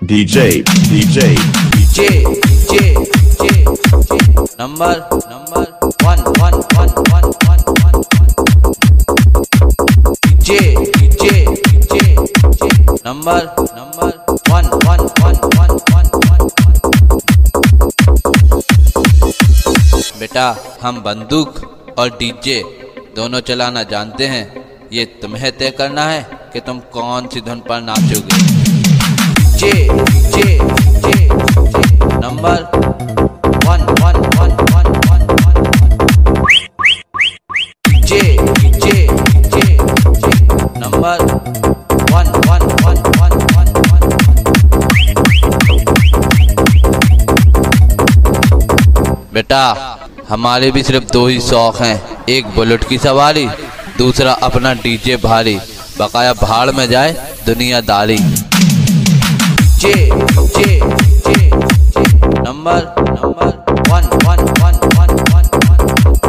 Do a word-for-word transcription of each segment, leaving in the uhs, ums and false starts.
DJ DJ DJ DJ DJ number number one one one one one one DJ DJ DJ number number one one one one one one बेटा हम बंदूक और DJ दोनों चलाना जानते हैं। ये तुम्हें तय करना है कि तुम कौन सी धुन पर नाचोगे। J J J number one one one one one one J J J number one one one one one one बेटा हमारे भी सिर्फ दो ही शौक हैं, एक बुलेट की सवारी, दूसरा अपना डीजे भारी, बकाया भाड़ में जाए दुनियादारी। J J J number number one one one one one one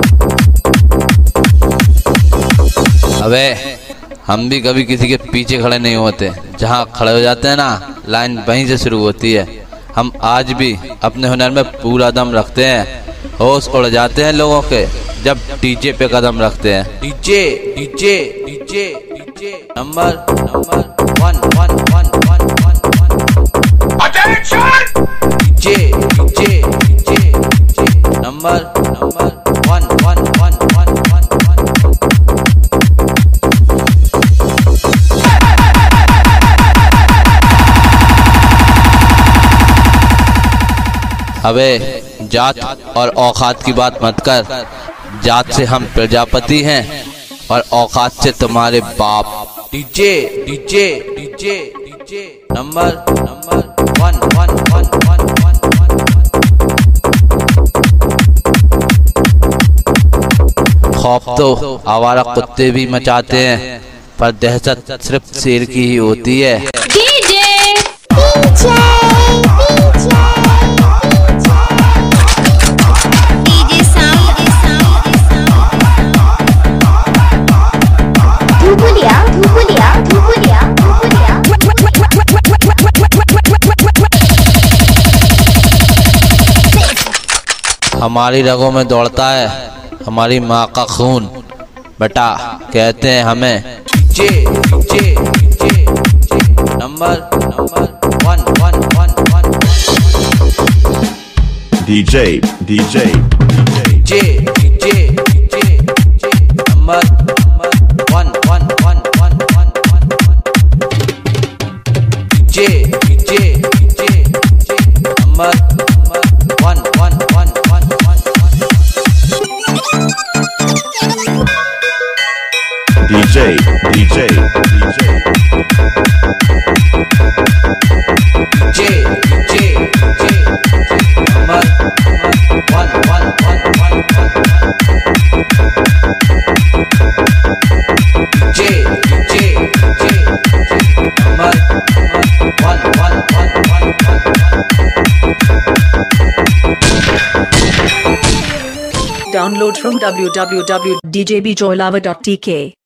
अबे हम भी कभी किसी के पीछे खड़े नहीं होते, जहाँ खड़े हो जाते हैं ना लाइन वहीं से शुरू होती है। हम आज भी अपने हुनर में पूरा दम रखते हैं, होश उड़ जाते हैं लोगों के जब डीजे पे कदम रखते हैं। DJ DJ DJ DJ number number one one one one one one attention DJ DJ DJ number number one one one one one one अबे जात और औकात की बात मत कर, जात से हम प्रजापति हैं और औकात से तुम्हारे बाप। DJ DJ DJ DJ number number one one one one one one खौफ तो आवारा कुत्ते भी मचाते हैं, पर दहशत सिर्फ शेर की ही होती है। डीजे हमारी रगों में दौड़ता है हमारी माँ का खून, बेटा कहते हैं हमें J J J number number one one one one DJ DJ J J J number number one one one one one one J J J number number one one one one one DJ DJ DJ J J J number one one one one one J J J number one one one one one Download from w w w dot d j b joylava dot t k